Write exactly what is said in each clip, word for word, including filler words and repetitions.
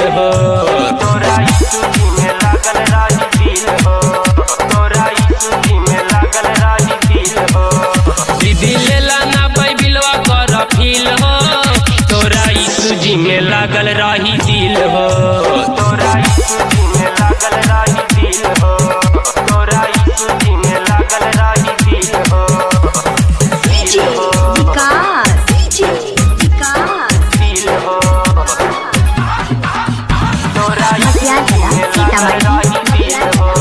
हो। तोरा यीशु जी में लागल रही दिल हो। तोरा यीशु जी में लागल रही दिल हो। दीदी लेला ना बाइबिलवा कर फील हो। तोरा यीशु जी में लागल रही दिल हो। तोरा यीशु जी में लागल रही दिल हो। तोरा यीशु जी में लागल रही दिल हो। डीजे विकास डीजे विकास दिल हो। तोरा मसिया जिला सीतामढ़ी दिल हो।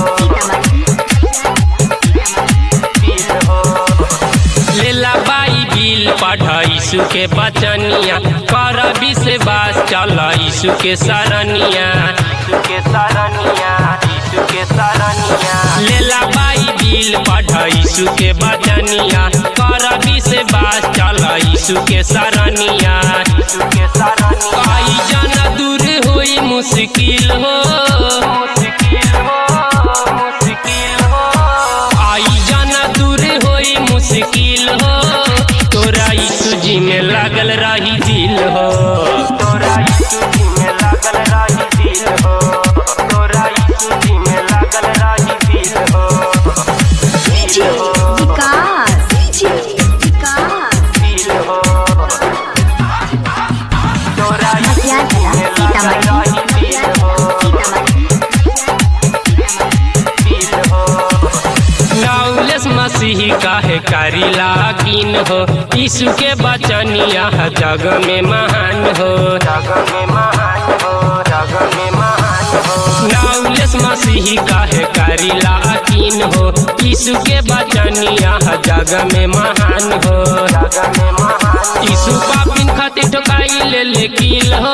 दिल हो। लेला बाइबिल पढ़ यीशु के बचनिया कर विश्वास चल यीशु के शरणिया। यीशु के शरणिया यीशु के शरणिया। लेला बाइबिल पढ़ यीशु के बचनिया कर विश्वास चल यीशु के शरणिया। यीशु के शरणिया। आई जन दूर होई मुश्किल हो। मुश्किल हो मुश्किल हो। आई जन दूर होई मुश्किल हो। तोरा यीशु जी में लागल रही दिल हो। तोरा यीशु जी में लागल रही दिल हो। तोरा यीशु जी में लागल रही दिल हो। डीजे विकास डीजे विकास दिल हो। तोरा मसिया जिला सीतामढ़ी दिल हो। दिल हो। नौलेस मसीह काहे करी लागिन हो। यीशु के बचनिया जग में महान हो। जग में महान हो। जग में महान हो। नौलेस मसीह काहे करी लागिन हो। यीशु के बचनिया जग में महान हो। जग में महान। यीशु पापिन खातिर ठोकाई ले लेकिन हो।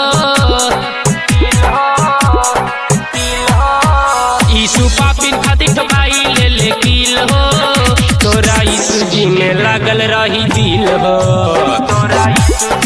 यीशु पापिन खातिर ठोकाई ले लेकिन हो। तोरा यीशु जी में लागल रही दिल हो। तोरा यीशु